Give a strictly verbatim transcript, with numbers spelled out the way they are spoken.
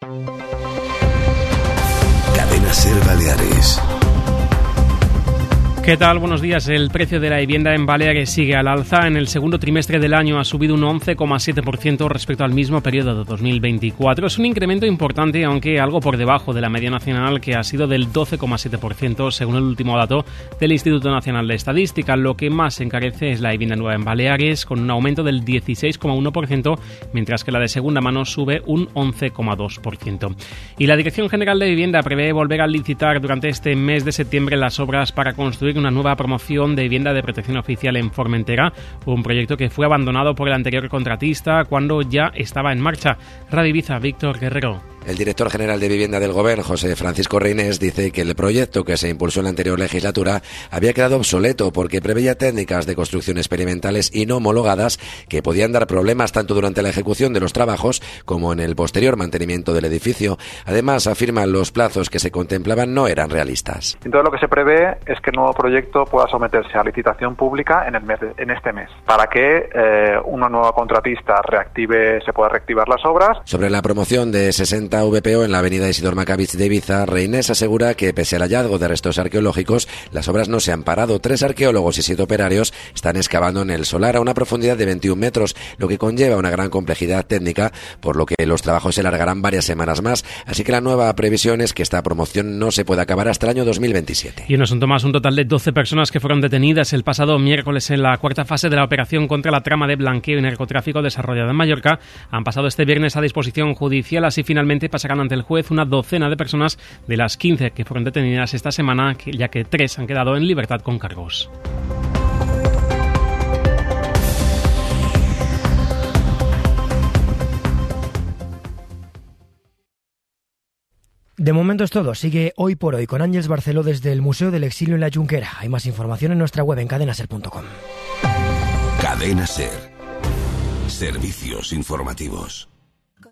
Cadena SER Baleares. ¿Qué tal? Buenos días. El precio de la vivienda en Baleares sigue al alza. En el segundo trimestre del año ha subido un once coma siete por ciento respecto al mismo periodo de dos mil veinticuatro. Es un incremento importante, aunque algo por debajo de la media nacional, que ha sido del doce coma siete por ciento según el último dato del Instituto Nacional de Estadística. Lo que más encarece es la vivienda nueva en Baleares, con un aumento del dieciséis coma uno por ciento, mientras que la de segunda mano sube un once coma dos por ciento. Y la Dirección General de Vivienda prevé volver a licitar durante este mes de septiembre las obras para construir una nueva promoción de vivienda de protección oficial en Formentera, un proyecto que fue abandonado por el anterior contratista cuando ya estaba en marcha. Radio Ibiza, Víctor Guerrero. El director general de Vivienda del Gobierno, José Francisco Reynés, dice que el proyecto que se impulsó en la anterior legislatura había quedado obsoleto porque preveía técnicas de construcción experimentales y no homologadas que podían dar problemas tanto durante la ejecución de los trabajos como en el posterior mantenimiento del edificio. Además, afirman los plazos que se contemplaban no eran realistas. Entonces, lo que se prevé es que el nuevo proyecto pueda someterse a licitación pública en, el mes de, en este mes, para que eh, una nueva contratista reactive, se pueda reactivar las obras. Sobre la promoción de sesenta V P O en la avenida Isidor Macavich de Ibiza, Reynés asegura que pese al hallazgo de restos arqueológicos, las obras no se han parado. Tres arqueólogos y siete operarios están excavando en el solar a una profundidad de veintiún metros, lo que conlleva una gran complejidad técnica, por lo que los trabajos se alargarán varias semanas más. Así que la nueva previsión es que esta promoción no se pueda acabar hasta el año dos mil veintisiete. Y un asunto más, un total de doce personas que fueron detenidas el pasado miércoles en la cuarta fase de la operación contra la trama de blanqueo y narcotráfico desarrollada en Mallorca han pasado este viernes a disposición judicial. Así finalmente pasarán ante el juez una docena de personas de las quince que fueron detenidas esta semana, ya que tres han quedado en libertad con cargos. De momento es todo. Sigue Hoy por Hoy con Ángeles Barceló desde el Museo del Exilio en la Junquera. Hay más información en nuestra web en cadena ser punto com. Cadena SER. Servicios informativos.